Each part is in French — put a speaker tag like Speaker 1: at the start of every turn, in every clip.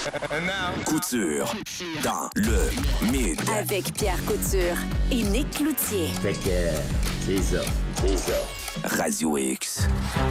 Speaker 1: Couture dans le Mid.
Speaker 2: Avec Pierre Couture et Nick Cloutier.
Speaker 3: Fait que, c'est ça.
Speaker 1: Radio X.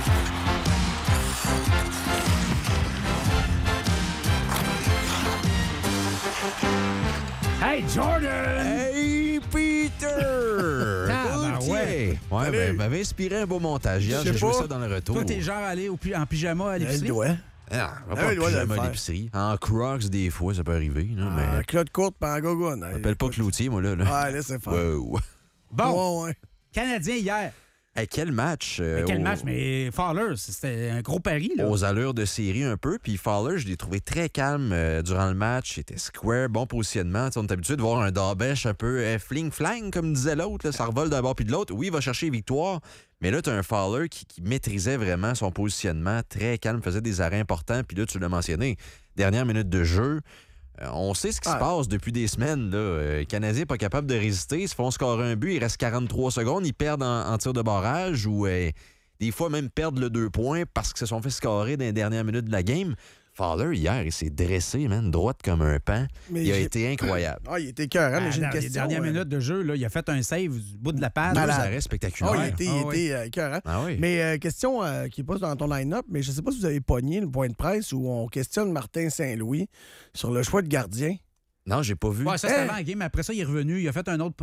Speaker 4: Hey, Jordan!
Speaker 5: Hey, Peter!
Speaker 4: Ouais,
Speaker 5: m'avait inspiré un beau montage. Hier, j'ai joué ça dans le retour.
Speaker 4: Toi, t'es genre allé en pyjama à l'épicerie?
Speaker 5: Ah, pas en pyjama à l'épicerie. En Crocs, des fois, ça peut arriver. Là, mais...
Speaker 6: Claude courte par gogoune.
Speaker 5: Je m'appelle pas Cloutier, moi, là.
Speaker 6: Ouais, laissez faire.
Speaker 5: Wow.
Speaker 4: Bon,
Speaker 6: Ouais.
Speaker 4: Canadien hier.
Speaker 5: Hey, quel match!
Speaker 4: Quel match? Mais Fowler, c'était un gros pari, là.
Speaker 5: Aux allures de série un peu. Puis Fowler, je l'ai trouvé très calme durant le match. Il était square, bon positionnement. T'sais, on est habitué de voir un Dabesh un peu fling-flang, comme disait l'autre. Là, ça revole d'un bord puis de l'autre. Oui, il va chercher victoire. Mais là, tu as un Fowler qui maîtrisait vraiment son positionnement. Très calme, faisait des arrêts importants. Puis là, tu l'as mentionné, dernière minute de jeu. On sait ce qui se passe depuis des semaines. Là. Les Canadiens n'est pas capable de résister. Ils se font scorer un but, il reste 43 secondes. Ils perdent en tir de barrage ou des fois même perdent le 2 points parce qu'ils se sont fait scorer dans les dernières minutes de la game. Fowler, hier, il s'est dressé, man, droite comme un pan. Il a été incroyable.
Speaker 6: Ah, il était cœur, mais j'ai une
Speaker 4: dans les
Speaker 6: question.
Speaker 4: dernières minutes de jeu, là, il a fait un save du bout de la passe.
Speaker 5: 2 arrêts spectaculaires.
Speaker 6: Il était cœur.
Speaker 5: Ah oui.
Speaker 6: Mais question qui n'est pas dans ton line-up, mais je ne sais pas si vous avez pogné le point de presse où on questionne Martin Saint-Louis sur le choix de gardien.
Speaker 5: Non, j'ai pas vu.
Speaker 4: Ouais, ça, c'était avant la game. Après ça, il est revenu. Il a fait un autre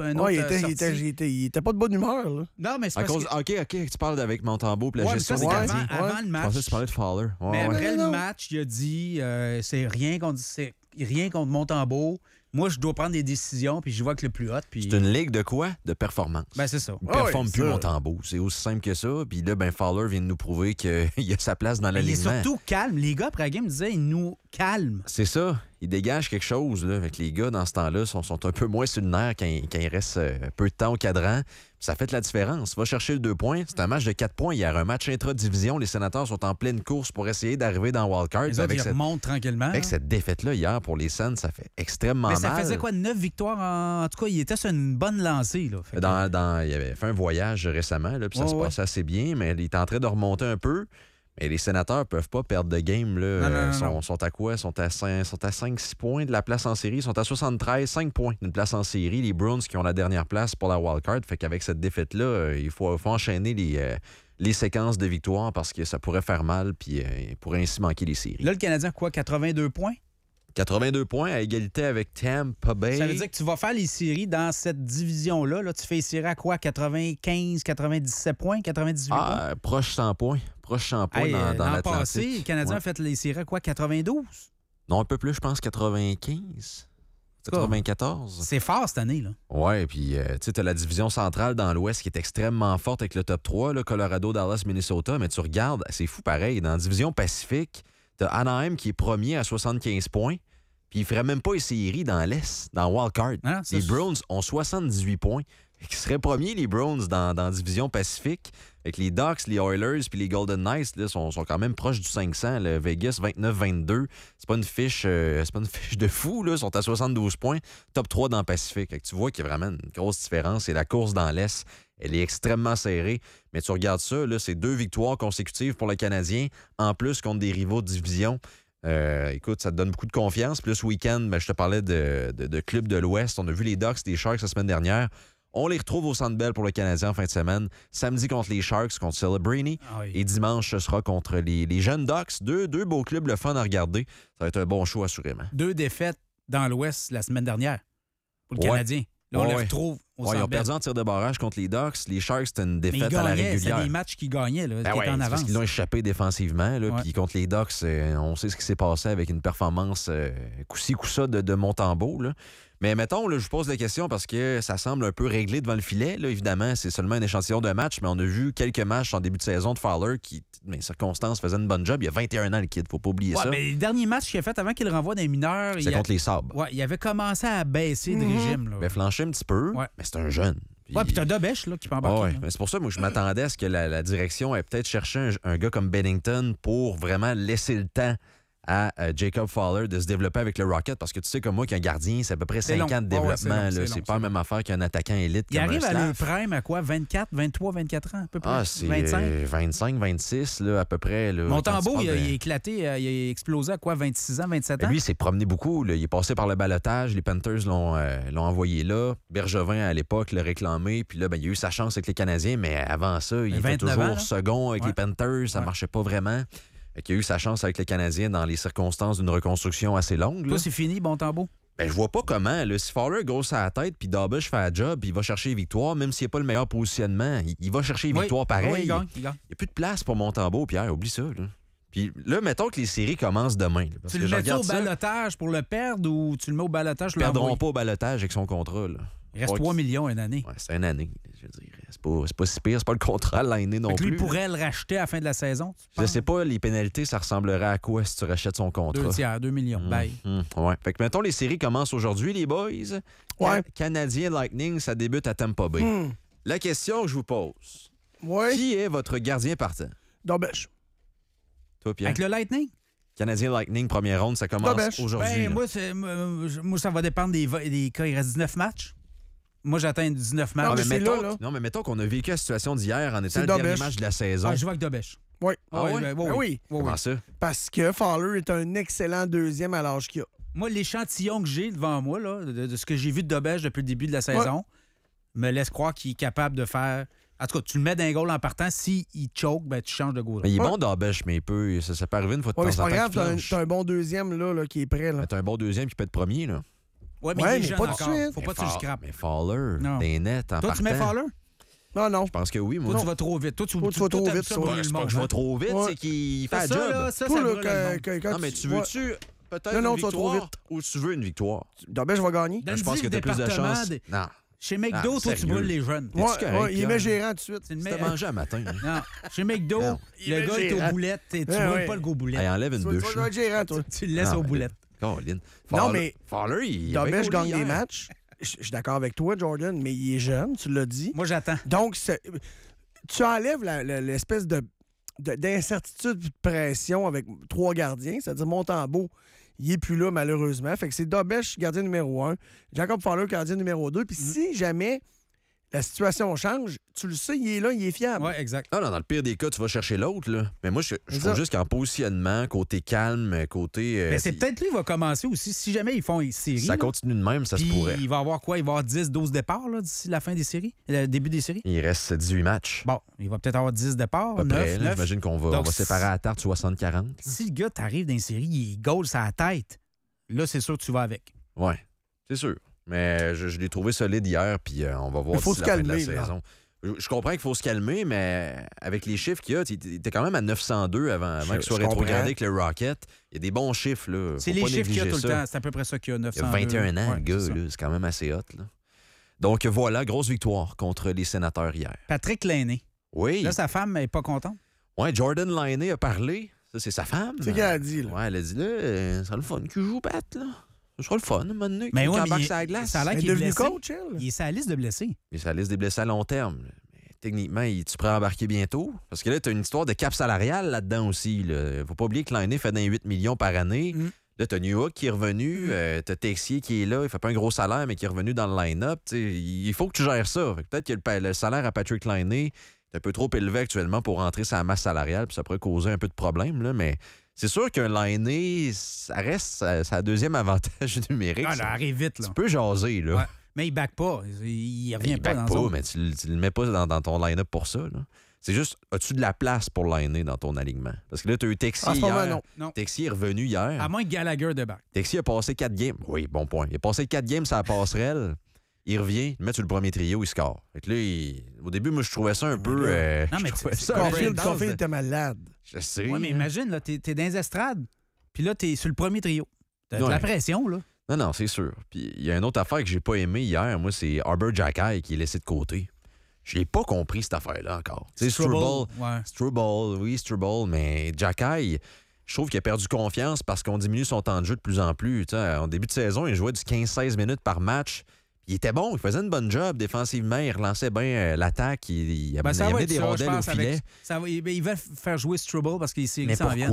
Speaker 6: Il était pas de bonne humeur. Là.
Speaker 4: Non, mais c'est
Speaker 5: à
Speaker 4: parce
Speaker 5: cause...
Speaker 4: que...
Speaker 5: OK, tu parles avec Montembeau et la gestion des
Speaker 4: c'était
Speaker 5: gardiens.
Speaker 4: avant le
Speaker 5: Je
Speaker 4: match.
Speaker 5: pensais que tu parlais de Fowler.
Speaker 4: Mais après le match, il a dit c'est rien contre Montembeau. Moi, je dois prendre des décisions, puis je vois que le plus hot. Puis...
Speaker 5: C'est une ligue de quoi? De performance.
Speaker 4: Ben, c'est ça.
Speaker 5: Il performe plus Montembeau. C'est aussi simple que ça. Puis là, Fowler vient de nous prouver qu'il a sa place dans l'alignement.
Speaker 4: Il est surtout calme. Les gars, après la game, disaient il nous calme.
Speaker 5: C'est ça. Il dégage quelque chose. Là, avec les gars, dans ce temps-là, sont un peu moins sur le nerf quand il reste peu de temps au cadran. Ça fait la différence. Va chercher le 2 points. C'est un match de 4 points hier. Un match intra-division. Les Sénateurs sont en pleine course pour essayer d'arriver dans Wildcard.
Speaker 4: Les autres, ils remontent tranquillement.
Speaker 5: Avec cette défaite-là hier pour les Sens, ça fait extrêmement mal.
Speaker 4: Mais ça faisait quoi, 9 victoires? En tout cas, il était sur une bonne lancée. Là.
Speaker 5: Il avait fait un voyage récemment, là, puis ça se passait assez bien, mais il est en train de remonter un peu. Mais les Sénateurs peuvent pas perdre de game. Là.
Speaker 4: Non.
Speaker 5: Sont à quoi? Ils sont à 5-6 points de la place en série. Ils sont à 73, 5 points d'une place en série. Les Bruins qui ont la dernière place pour la wildcard. Fait qu'avec cette défaite-là, il faut enchaîner les séquences de victoires parce que ça pourrait faire mal puis il pourrait ainsi manquer les séries.
Speaker 4: Là, le Canadien, quoi, 82 points?
Speaker 5: 82 points à égalité avec Tampa Bay.
Speaker 4: Ça veut dire que tu vas faire les séries dans cette division-là. Là, tu fais les séries à quoi? 95, 97 points, 98 points?
Speaker 5: Proche 100 points. Proche 100 points dans l'Atlantique.
Speaker 4: L'an passé, le Canadien a fait les séries à quoi? 92?
Speaker 5: Non, un peu plus, je pense 95. 94.
Speaker 4: C'est fort cette année, là.
Speaker 5: Ouais, puis tu as la division centrale dans l'Ouest qui est extrêmement forte avec le top 3, là, Colorado, Dallas, Minnesota, mais tu regardes, c'est fou pareil. Dans la division Pacifique, t'as Anaheim qui est premier à 75 points, puis il ferait même pas les séries dans l'Est, dans Wildcard. Les Bruins ont 78 points. Qui seraient premiers, les Bruins, dans la division Pacifique. Avec les Ducks, les Oilers puis les Golden Knights là, sont quand même proches du 500. Le Vegas, 29-22. C'est pas une fiche de fou. Là. Ils sont à 72 points. Top 3 dans le Pacifique. Tu vois qu'il y a vraiment une grosse différence. Et la course dans l'Est, elle est extrêmement serrée. Mais tu regardes ça, là, c'est 2 victoires consécutives pour le Canadien, en plus contre des rivaux de division. Écoute, ça te donne beaucoup de confiance. Puis là, ce week-end, je te parlais de clubs de l'Ouest. On a vu les Ducks, les Sharks la semaine dernière. On les retrouve au Centre Bell pour le Canadien en fin de semaine. Samedi contre les Sharks, contre Celebrini. Et dimanche, ce sera contre les jeunes Ducks. Deux beaux clubs, le fun à regarder. Ça va être un bon show, assurément.
Speaker 4: 2 défaites dans l'Ouest la semaine dernière pour le Canadien. Là, on les retrouve au Centre Bell.
Speaker 5: Ils ont perdu en tir de barrage contre les Ducks. Les Sharks, c'était une défaite à la régulière.
Speaker 4: C'était des matchs qu'ils gagnaient, là, qui étaient en avance.
Speaker 5: Parce qu'ils l'ont échappé défensivement. Puis contre les Ducks, on sait ce qui s'est passé avec une performance coup-ci, coup-ça de Montembeau. Là. Mais mettons, là, je vous pose la question parce que ça semble un peu réglé devant le filet. Là, évidemment, c'est seulement un échantillon de match, mais on a vu quelques matchs en début de saison de Fowler qui, dans les circonstances, faisait une bonne job. Il y a 21 ans, le kid, faut pas oublier ça.
Speaker 4: Mais les derniers matchs qu'il a fait avant qu'il renvoie dans les mineurs...
Speaker 5: C'est contre les Sabres.
Speaker 4: Ouais, il avait commencé à baisser de régime. Là.
Speaker 5: Flancher un petit peu, mais c'est un jeune.
Speaker 4: Puis t'as Dobesh là, qui peut embarquer.
Speaker 5: Mais c'est pour ça que moi, je m'attendais à ce que la direction ait peut-être cherché un gars comme Bennington pour vraiment laisser le temps à Jacob Fowler de se développer avec le Rocket parce que tu sais comme moi qu'un gardien, c'est à peu près 5
Speaker 4: long.
Speaker 5: ans de
Speaker 4: Ouais,
Speaker 5: développement.
Speaker 4: c'est long,
Speaker 5: là.
Speaker 4: c'est
Speaker 5: C'est
Speaker 4: long,
Speaker 5: pas la même affaire qu'un attaquant élite
Speaker 4: Il
Speaker 5: comme
Speaker 4: arrive
Speaker 5: un
Speaker 4: à le
Speaker 5: Slav.
Speaker 4: prime à quoi? 24, 23, 24 ans, à peu près?
Speaker 5: Ah, c'est
Speaker 4: 25?
Speaker 5: 25, 26, là, à peu près. Là,
Speaker 4: Montembeau,
Speaker 5: quand tu
Speaker 4: il a
Speaker 5: parles de-
Speaker 4: éclaté, il a explosé à quoi? 26 ans, 27 ans?
Speaker 5: Lui, il s'est promené beaucoup. Là. Il est passé par le balotage. Les Panthers l'ont envoyé là. Bergevin, à l'époque, l'a réclamé. Puis là, ben, il a eu sa chance avec les Canadiens. Mais avant ça, il était
Speaker 4: 29
Speaker 5: toujours
Speaker 4: ans, là.
Speaker 5: second avec
Speaker 4: Ouais.
Speaker 5: les Panthers. Ça
Speaker 4: Ouais.
Speaker 5: marchait pas vraiment. Fait qu'il a eu sa chance avec les Canadiens dans les circonstances d'une reconstruction assez longue. Là.
Speaker 4: Toi, c'est fini, Montembeau?
Speaker 5: Ben, je vois pas comment. Là, si Fowler grosse à la tête, puis Dobish fait la job, puis il va chercher les victoires, même s'il n'est pas le meilleur positionnement, il va chercher les victoires pareil.
Speaker 4: Oui, il
Speaker 5: Il
Speaker 4: gagne.
Speaker 5: n'y a plus de place pour Montembeau, Pierre. Oublie ça. Là. Puis là, mettons que les séries commencent demain. Là, parce
Speaker 4: Tu
Speaker 5: que
Speaker 4: le
Speaker 5: je
Speaker 4: mets
Speaker 5: regarde
Speaker 4: au
Speaker 5: ça,
Speaker 4: balotage pour le perdre ou tu le mets au balotage
Speaker 5: ils
Speaker 4: pour
Speaker 5: perdront
Speaker 4: l'envoyer?
Speaker 5: pas au balotage avec son contrat. Là.
Speaker 4: Il reste
Speaker 5: Ouais,
Speaker 4: 3 millions une année.
Speaker 5: Ouais, c'est une année. Je veux dire, c'est pas si pire, c'est pas le contrat l'année non
Speaker 4: Fait que lui
Speaker 5: plus.
Speaker 4: pourrait le racheter à la fin de la saison. tu
Speaker 5: Je
Speaker 4: penses?
Speaker 5: sais pas, les pénalités, ça ressemblerait à quoi si tu rachètes son contrat?
Speaker 4: 2 tiers, 2 millions. Bye.
Speaker 5: Ouais. Fait que, mettons, les séries commencent aujourd'hui, les boys.
Speaker 6: Ouais.
Speaker 5: Canadien Lightning, ça débute à Tampa Bay. La question que je vous pose,
Speaker 6: Oui.
Speaker 5: qui est votre gardien partant?
Speaker 6: Dobish.
Speaker 5: Toi, Pierre?
Speaker 4: Avec le Lightning?
Speaker 5: Canadien Lightning, première ronde, ça commence
Speaker 6: Dobish.
Speaker 5: aujourd'hui.
Speaker 4: Ben,
Speaker 5: là.
Speaker 4: moi, ça va dépendre des cas. Il reste 19 matchs. Moi, j'atteins 19 matchs.
Speaker 6: Ah, mais
Speaker 5: mais
Speaker 6: c'est
Speaker 5: mettons,
Speaker 6: là.
Speaker 5: non, mais mettons qu'on a vécu la situation d'hier en étant
Speaker 6: C'est
Speaker 5: le dernier
Speaker 6: Dobish.
Speaker 5: match de la saison.
Speaker 4: Ah, je vais avec Dobesh.
Speaker 6: Oui.
Speaker 5: Ah ouais?
Speaker 4: ben,
Speaker 6: Ben oui.
Speaker 5: Comment ça?
Speaker 6: Parce que Fowler est un excellent deuxième à l'âge qu'il a.
Speaker 4: Moi, l'échantillon que j'ai devant moi, là, de ce que j'ai vu de Dobesh depuis le début de la saison, me laisse croire qu'il est capable de faire. En tout cas, tu le mets d'un goal en partant. S'il choke, ben, tu changes de goal.
Speaker 5: Mais il est bon Dobish, mais ça peut arriver une fois de
Speaker 6: Ouais, mais
Speaker 5: temps
Speaker 6: c'est
Speaker 5: en
Speaker 6: pas
Speaker 5: temps.
Speaker 6: grave,
Speaker 5: qu'il flanche.
Speaker 6: t'as un bon deuxième là, qui est prêt. Là.
Speaker 5: Mais t'as un bon deuxième qui peut être premier, là.
Speaker 4: Ouais,
Speaker 6: Ouais,
Speaker 4: il est
Speaker 6: mais
Speaker 4: jeune
Speaker 6: pas de
Speaker 4: encore.
Speaker 6: suite.
Speaker 4: Faut pas que tu le scrapes.
Speaker 5: Mais Fowler,
Speaker 4: Non.
Speaker 5: des nets en
Speaker 4: Toi, tu mets
Speaker 5: partant.
Speaker 4: Fowler?
Speaker 6: Non.
Speaker 5: Je pense que oui, moi.
Speaker 4: Toi, tu vas trop vite. Toi, tu
Speaker 6: Toi, tu vas trop
Speaker 4: t'aimes
Speaker 6: vite,
Speaker 4: ça
Speaker 6: ça.
Speaker 4: brûler
Speaker 6: Ouais,
Speaker 4: le
Speaker 5: C'est pas
Speaker 4: monde,
Speaker 5: que je
Speaker 4: hein?
Speaker 5: vais trop vite,
Speaker 6: Ouais.
Speaker 5: c'est qu'il fait
Speaker 4: Ça,
Speaker 5: la job.
Speaker 4: là, ça
Speaker 6: Toi, là,
Speaker 4: brûle le monde.
Speaker 6: quand
Speaker 5: Non, mais tu veux-tu peut-être
Speaker 6: Non,
Speaker 5: une
Speaker 6: tu vas trop
Speaker 5: victoire
Speaker 6: vite.
Speaker 5: ou tu veux une victoire?
Speaker 6: Dobish va gagner.
Speaker 4: Dans
Speaker 5: Je pense que
Speaker 4: le
Speaker 5: t'as plus de
Speaker 4: département
Speaker 5: chance.
Speaker 4: des-
Speaker 5: Non.
Speaker 4: Chez McDo,
Speaker 5: Ah,
Speaker 4: toi, tu
Speaker 5: sérieux?
Speaker 4: brûles les jeunes.
Speaker 6: Ouais,
Speaker 5: correct,
Speaker 6: ouais, il
Speaker 5: Pierre?
Speaker 6: met gérant tout de suite.
Speaker 4: C'est une
Speaker 5: T'as mangé à matin. hein?
Speaker 4: Non. Chez McDo,
Speaker 5: Non.
Speaker 6: Il
Speaker 4: le
Speaker 6: met
Speaker 4: gars est
Speaker 6: gérant.
Speaker 4: aux boulettes. Tu
Speaker 6: Ouais,
Speaker 4: brûles
Speaker 6: ouais.
Speaker 4: pas le gros boulet.
Speaker 5: Hey, enlève une
Speaker 6: Tu
Speaker 5: bûche.
Speaker 6: vas être gérant, toi.
Speaker 4: Tu le laisses
Speaker 5: Non,
Speaker 4: aux
Speaker 5: mais-
Speaker 4: boulettes.
Speaker 5: Caroline.
Speaker 6: Non, mais
Speaker 5: Fowler, il a bien
Speaker 6: Dobish
Speaker 5: gaulé
Speaker 6: gagne des
Speaker 5: hier.
Speaker 6: matchs. Je suis d'accord avec toi, Jordan, mais il est jeune, tu l'as dit.
Speaker 4: Moi, j'attends.
Speaker 6: Donc, tu enlèves l'espèce d'incertitude et de pression avec 3 gardiens, c'est-à-dire Montembeau, il n'est plus là, malheureusement. Fait que c'est Dobish, gardien numéro 1, Jacob Fowler, gardien numéro 2. Puis si jamais la situation change, tu le sais, il est là, il est fiable.
Speaker 4: Oui, exact.
Speaker 5: Non, dans le pire des cas, tu vas chercher l'autre. Là. Mais moi, je
Speaker 6: C'est
Speaker 5: trouve
Speaker 6: ça.
Speaker 5: juste qu'en positionnement, côté calme, côté.
Speaker 4: Mais c'est peut-être lui qui va commencer aussi. Si jamais ils font une série,
Speaker 5: Ça
Speaker 4: là,
Speaker 5: continue de même, ça se
Speaker 4: puis
Speaker 5: pourrait.
Speaker 4: il va avoir quoi? Il va avoir 10, 12 départs là, d'ici la fin des séries, le début des séries.
Speaker 5: Il reste 18 matchs.
Speaker 4: Bon, il va peut-être avoir 10 départs,
Speaker 5: À peu
Speaker 4: 9,
Speaker 5: près. là.
Speaker 4: 9.
Speaker 5: J'imagine qu'on va,
Speaker 4: Donc,
Speaker 5: on va séparer à la tarte 60-40.
Speaker 4: Si le gars t'arrive dans une série, il est goal sur la tête, là, c'est sûr que tu vas avec.
Speaker 5: Ouais, c'est sûr. Mais je l'ai trouvé solide hier, puis on va voir
Speaker 6: Il faut
Speaker 5: d'ici
Speaker 6: se
Speaker 5: la fin de la
Speaker 6: calmer, là.
Speaker 5: saison. Je comprends qu'il faut se calmer, mais avec les chiffres qu'il y a, t'es quand même à 902 avant qu'il soit
Speaker 6: je comprends.
Speaker 5: rétrogradé avec le Rocket. Il y a des bons chiffres, là.
Speaker 4: C'est
Speaker 5: Faut
Speaker 4: les
Speaker 5: pas
Speaker 4: chiffres qu'il y a
Speaker 5: négliger
Speaker 4: tout le
Speaker 5: ça.
Speaker 4: temps. C'est à peu près ça qu'il y a,
Speaker 5: Il
Speaker 4: 900.
Speaker 5: a 21 ans, le gars, là. C'est quand même assez hot, là. Donc voilà, grosse victoire contre les Sénateurs hier.
Speaker 4: Patrick Lainé.
Speaker 5: Oui.
Speaker 4: Là, sa femme n'est pas contente.
Speaker 5: Ouais, Jordan Lainé a parlé. Ça, c'est sa femme.
Speaker 6: C'est ce qu'elle a dit, là.
Speaker 5: Ouais, elle a dit, là, ça sera le fun qu'il joue, Pat, là. Ce sera le fun, à un moment donné,
Speaker 4: Mais
Speaker 5: qu'il
Speaker 4: ouais, mais
Speaker 5: embarque
Speaker 4: il-
Speaker 5: sur la glace.
Speaker 4: ça a l'air
Speaker 6: Elle est
Speaker 4: qu'il est
Speaker 6: devenue
Speaker 4: blessé.
Speaker 6: coach, elle.
Speaker 4: Il est sur la liste de blessés.
Speaker 5: Mais ça liste des blessés à long terme. là. Mais techniquement, tu pourrais embarquer bientôt. Parce que là, tu as une histoire de cap salarial là-dedans aussi. Là. Faut pas oublier que Lainé fait d'un 8 millions par année. Là, tu as Newhook qui est revenu. Tu as Texier qui est là. Il fait pas un gros salaire, mais qui est revenu dans le line-up. Tu sais, il faut que tu gères ça. Fait que peut-être que le salaire à Patrick Lainé est un peu trop élevé actuellement pour rentrer sa masse salariale. Puis ça pourrait causer un peu de problème. Là, mais c'est sûr qu'un Lainé, ça reste sa deuxième avantage numérique.
Speaker 4: Ah, là, arrive vite, là.
Speaker 5: Tu peux jaser, là.
Speaker 4: Ouais. Mais il back pas. Il revient
Speaker 5: Il
Speaker 4: pas
Speaker 5: back
Speaker 4: dans
Speaker 5: pas,
Speaker 4: zone.
Speaker 5: mais tu le mets pas dans ton line-up pour ça. là. C'est juste, as-tu de la place pour Lainé dans ton alignement? Parce que là, tu as eu Texier
Speaker 6: En ce moment,
Speaker 5: hier.
Speaker 6: non.
Speaker 4: Non.
Speaker 5: Texier est revenu hier.
Speaker 4: À moins que Gallagher débarque.
Speaker 5: Texier a passé 4 games. Oui, bon point. Il a passé 4 games sur la passerelle. Il revient, il le met sur le premier trio, il score. Fait que là, au début, moi, je trouvais ça un peu...
Speaker 4: Non, mais
Speaker 5: je trouvais
Speaker 4: c'est-
Speaker 5: ça un
Speaker 6: Caulfield
Speaker 5: breakdance de-
Speaker 6: était malade.
Speaker 5: Je sais.
Speaker 4: Oui, mais imagine, là, t'es dans les estrades, puis là, t'es sur le premier trio. T'as de
Speaker 5: Ouais.
Speaker 4: la pression, là.
Speaker 5: Non, c'est sûr. Puis il y a une autre affaire que j'ai pas aimé hier, moi, c'est Arbor Jackay qui est laissé de côté. Je l'ai pas compris, cette affaire-là, encore. Tu sais, Struble,
Speaker 4: Ouais.
Speaker 5: Struble, mais Jackay, je trouve qu'il a perdu confiance parce qu'on diminue son temps de jeu de plus en plus. Tu sais, en début de saison, il jouait du 15-16 minutes par match. Il était bon, il faisait une bonne job défensivement, il relançait bien l'attaque, il
Speaker 4: Ben, ça va
Speaker 5: amenait
Speaker 4: être
Speaker 5: des
Speaker 4: ça, je
Speaker 5: rondelles au
Speaker 4: pense,
Speaker 5: filet.
Speaker 4: il va faire jouer Struble parce qu'il s'en
Speaker 5: Mais
Speaker 4: vient.
Speaker 5: pourquoi?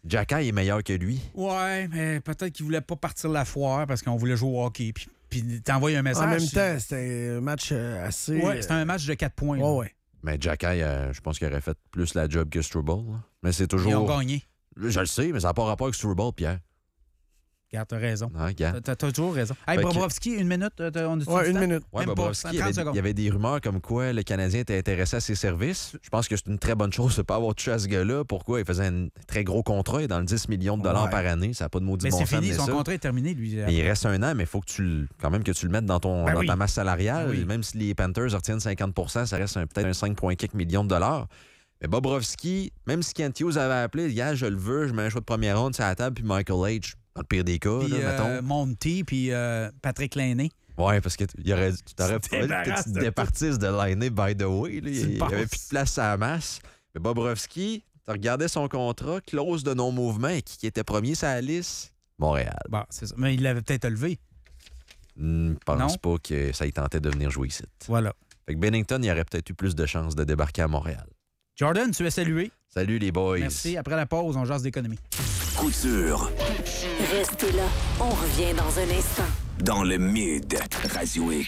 Speaker 5: Jacky est meilleur que lui.
Speaker 4: Ouais, mais peut-être qu'il voulait pas partir la foire parce qu'on voulait jouer au hockey. Puis t'envoies un message.
Speaker 6: En même temps, c'était un match assez...
Speaker 4: Ouais, c'était un match de 4 points. là.
Speaker 6: Ouais.
Speaker 5: Mais Jacky, je pense qu'il aurait fait plus la job que Struble. Là. Mais c'est
Speaker 4: Ils
Speaker 5: toujours...
Speaker 4: ont gagné.
Speaker 5: Je le sais, mais ça n'a pas rapport avec Struble, Pierre.
Speaker 4: Regarde, t'as raison.
Speaker 5: Hein, regarde.
Speaker 4: T'as toujours raison. Hey,
Speaker 5: Fait que-
Speaker 4: Bobrovski, une minute. On est
Speaker 6: Ouais, une minute.
Speaker 5: Ouais,
Speaker 4: Même pas,
Speaker 5: Bobrovski,
Speaker 4: 30
Speaker 5: il y
Speaker 4: secondes.
Speaker 5: avait des rumeurs comme quoi le Canadien était intéressé à ses services. Je pense que c'est une très bonne chose de ne pas avoir touché à ce gars-là. Pourquoi? Il faisait un très gros contrat, il est dans le 10 millions de dollars
Speaker 6: Ouais.
Speaker 5: par année. Ça n'a pas de maudit
Speaker 4: Mais
Speaker 5: bon
Speaker 4: c'est
Speaker 5: sens
Speaker 4: fini,
Speaker 5: de
Speaker 4: son
Speaker 5: ça.
Speaker 4: contrat est terminé, lui.
Speaker 5: Mais il reste un an, mais il faut que quand même que tu le mettes dans, dans
Speaker 4: oui.
Speaker 5: ta masse salariale.
Speaker 4: Ben oui.
Speaker 5: Même si les Panthers retiennent 50 ça reste peut-être un 5,4 millions de dollars. Mais Bobrovski, même si Kent Hughes avait appelé, gars, je le veux, je mets un choix de première ronde sur la table, puis Michael H, dans le pire des cas,
Speaker 4: Puis
Speaker 5: là, mettons.
Speaker 4: Monty, puis Patrick Lainé.
Speaker 5: Ouais, parce que tu t'aurais
Speaker 4: Tu te
Speaker 5: fallu que
Speaker 4: débarrasses
Speaker 5: tu
Speaker 4: de
Speaker 5: te départisses de Lainé, by the way. Là. Il n'y
Speaker 4: penses.
Speaker 5: avait plus de place à la masse. Mais Bobrovski, tu regardais son contrat, clause de non-mouvement, et qui était premier sur la liste? Montréal.
Speaker 4: Bon, c'est ça. Mais il l'avait peut-être levé.
Speaker 5: Je pense
Speaker 4: Non?
Speaker 5: pas que ça y tentait de venir jouer ici.
Speaker 4: Voilà.
Speaker 5: Fait que Bennington, il aurait peut-être eu plus de chances de débarquer à Montréal.
Speaker 4: Jordan, tu es salué.
Speaker 5: Salut les boys.
Speaker 4: Merci. Après la pause, on jase d'économie.
Speaker 1: Couture
Speaker 2: Restez là, on revient dans un instant.
Speaker 1: dans le Mid Radio X.